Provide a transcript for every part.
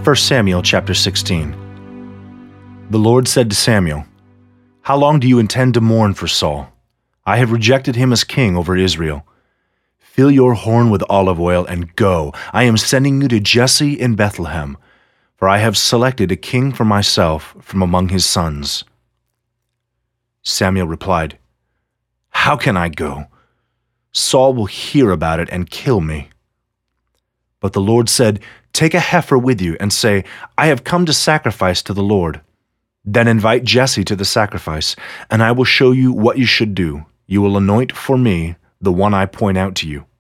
1 Samuel chapter 16. The Lord said to Samuel, "How long do you intend to mourn for Saul? I have rejected him as king over Israel. Fill your horn with olive oil and go. I am sending you to Jesse in Bethlehem, for I have selected a king for myself from among his sons." Samuel replied, "How can I go? Saul will hear about it and kill me." But the Lord said, "Take a heifer with you and say, 'I have come to sacrifice to the Lord.' Then invite Jesse to the sacrifice, and I will show you what you should do. You will anoint for me the one I point out to you."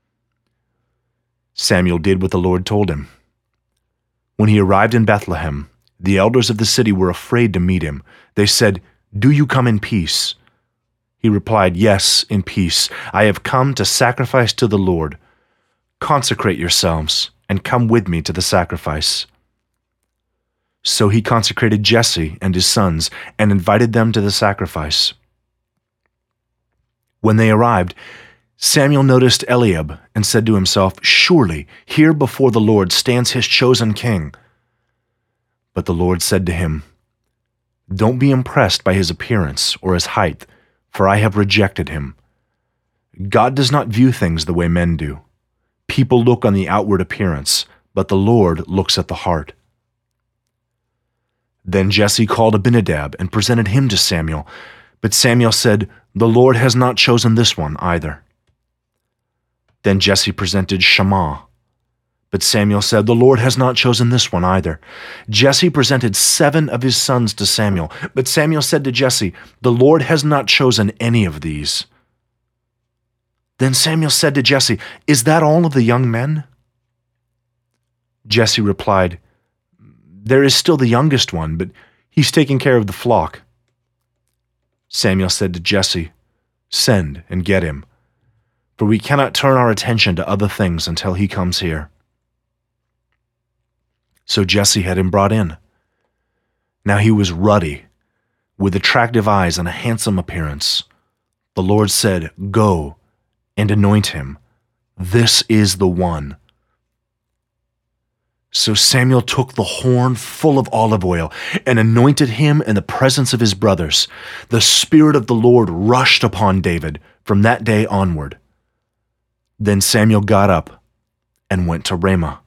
Samuel did what the Lord told him. When he arrived in Bethlehem, the elders of the city were afraid to meet him. They said, "Do you come in peace?" He replied, "Yes, in peace. I have come to sacrifice to the Lord. Consecrate yourselves and come with me to the sacrifice." So he consecrated Jesse and his sons and invited them to the sacrifice. When they arrived, Samuel noticed Eliab and said to himself, "Surely here before the Lord stands his chosen king." But the Lord said to him, "Don't be impressed by his appearance or his height, for I have rejected him. God does not view things the way men do. People look on the outward appearance, but the Lord looks at the heart." Then Jesse called Abinadab and presented him to Samuel. But Samuel said, "The Lord has not chosen this one either." Then Jesse presented Shammah. But Samuel said, "The Lord has not chosen this one either." Jesse presented 7 of his sons to Samuel. But Samuel said to Jesse, "The Lord has not chosen any of these." Then Samuel said to Jesse, "Is that all of the young men?" Jesse replied, "There is still the youngest one, but he's taking care of the flock." Samuel said to Jesse, "Send and get him, for we cannot turn our attention to other things until he comes here." So Jesse had him brought in. Now he was ruddy, with attractive eyes and a handsome appearance. The Lord said, "Go and anoint him. This is the one." So Samuel took the horn full of olive oil and anointed him in the presence of his brothers. The Spirit of the Lord rushed upon David from that day onward. Then Samuel got up and went to Ramah.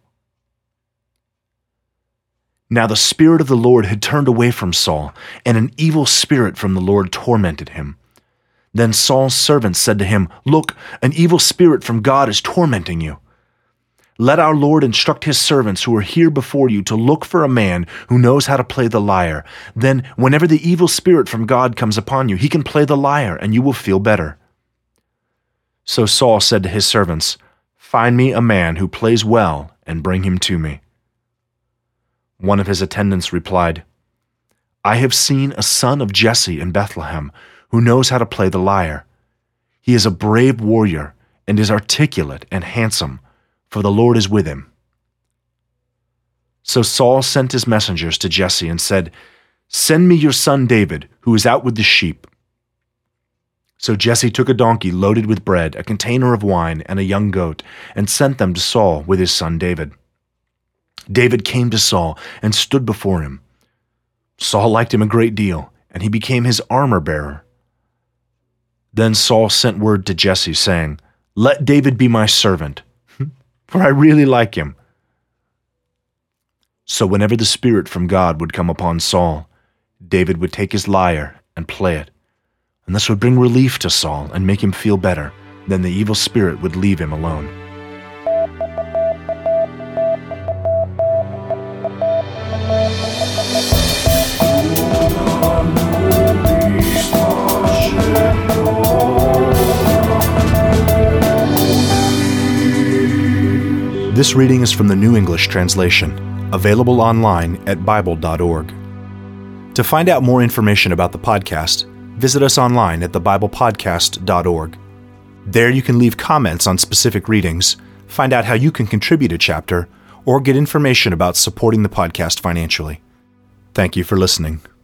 Now the Spirit of the Lord had turned away from Saul, and an evil spirit from the Lord tormented him. Then Saul's servants said to him, "Look, an evil spirit from God is tormenting you. Let our Lord instruct his servants who are here before you to look for a man who knows how to play the lyre. Then, whenever the evil spirit from God comes upon you, he can play the lyre, and you will feel better." So Saul said to his servants, "Find me a man who plays well and bring him to me." One of his attendants replied, "I have seen a son of Jesse in Bethlehem who knows how to play the lyre. He is a brave warrior and is articulate and handsome, for the Lord is with him." So Saul sent his messengers to Jesse and said, "Send me your son David, who is out with the sheep." So Jesse took a donkey loaded with bread, a container of wine, and a young goat, and sent them to Saul with his son David. David came to Saul and stood before him. Saul liked him a great deal, and he became his armor-bearer. Then Saul sent word to Jesse, saying, "Let David be my servant, for I really like him." So whenever the Spirit from God would come upon Saul, David would take his lyre and play it, and this would bring relief to Saul and make him feel better. Then the evil spirit would leave him alone. This reading is from the New English Translation, available online at bible.org. To find out more information about the podcast, visit us online at thebiblepodcast.org. There you can leave comments on specific readings, find out how you can contribute a chapter, or get information about supporting the podcast financially. Thank you for listening.